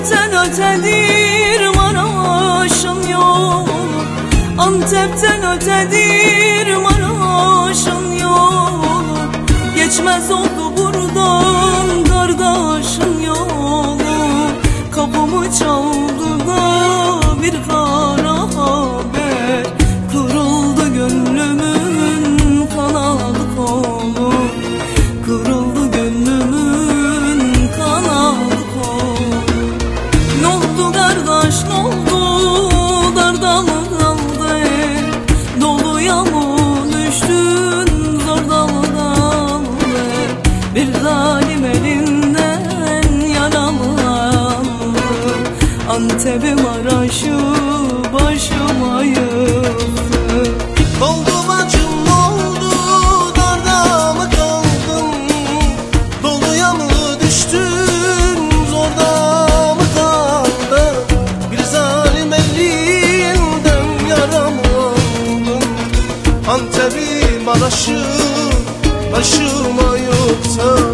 Antep'ten ötedir Maraş'ın yolu, Antep'ten ötedir Maraş'ın yolu. Geçmez oldu buradan kardeşin yolu. Kapımı çaldı da bir kara haber, kırıldı gönlümün kanadı kolu, kırıldı gönlümün kanadı kolu. N'oldu kardeş n'oldu, darda mı kaldı, doluya mı düştün, zorda mı kaldı? Bir zalim elinden yaralandım, Antep'im Maraş'ı başıma yıktı. Oldu bacım oldu, darda mı kaldın, doluya mı düştün, zorda mı kaldı? Bir zalim elinden yaram oldum, Antep'i Maraş'ı başıma yoksa.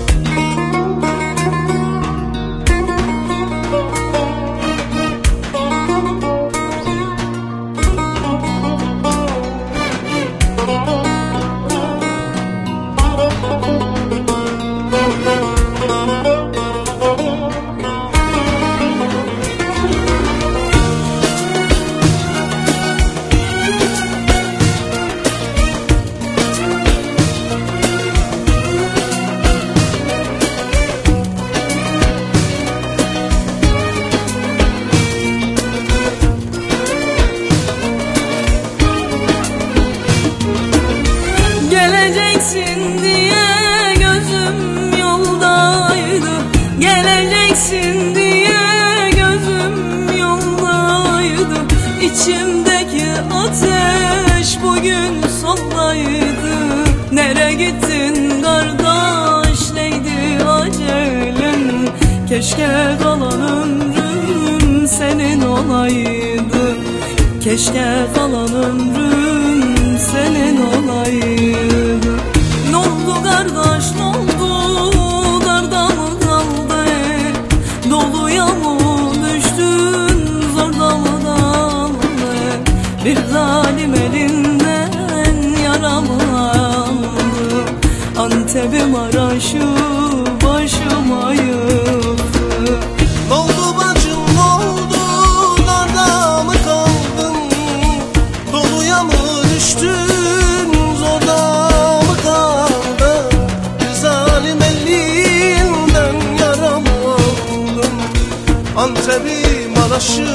Geleceksin diye gözüm yoldaydı, geleceksin diye gözüm yoldaydı. İçimdeki ateş bugün sondaydı. Nere gittin kardeş, neydi acelin? Keşke kalan ömrüm senin olaydı, keşke kalan ömrüm senin olaydı. N'oldu kardeş n'oldu, darda mı kaldı, doluya mı düştün, zorda mı kaldı? Bir zalim elinden yaralandım, Antep'im Maraş'ı başıma yıktı. N'oldu bacım n'oldu, darda mı kaldın, doluya mı düştün, zorda mı kaldı? Bir zalim elinden yaram oldum, Antep'i Maraş'ı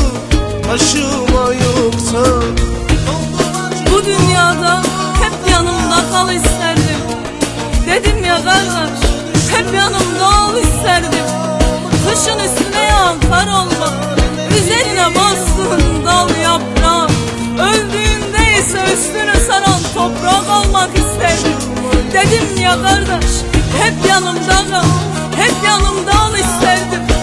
başıma yoksa. Bu dünyada hep yanımda kal isterdim. Dedim ya kardeş, hep yanımda ol isterdim. Kışın üstüne yağan kar olmak, üzerine bastığın dal yaprağı, öldüğünde ise üstünü saran toprak olmak isterdim. Dedim ya kardeş, hep yanımda kal, hep yanımda ol isterdim.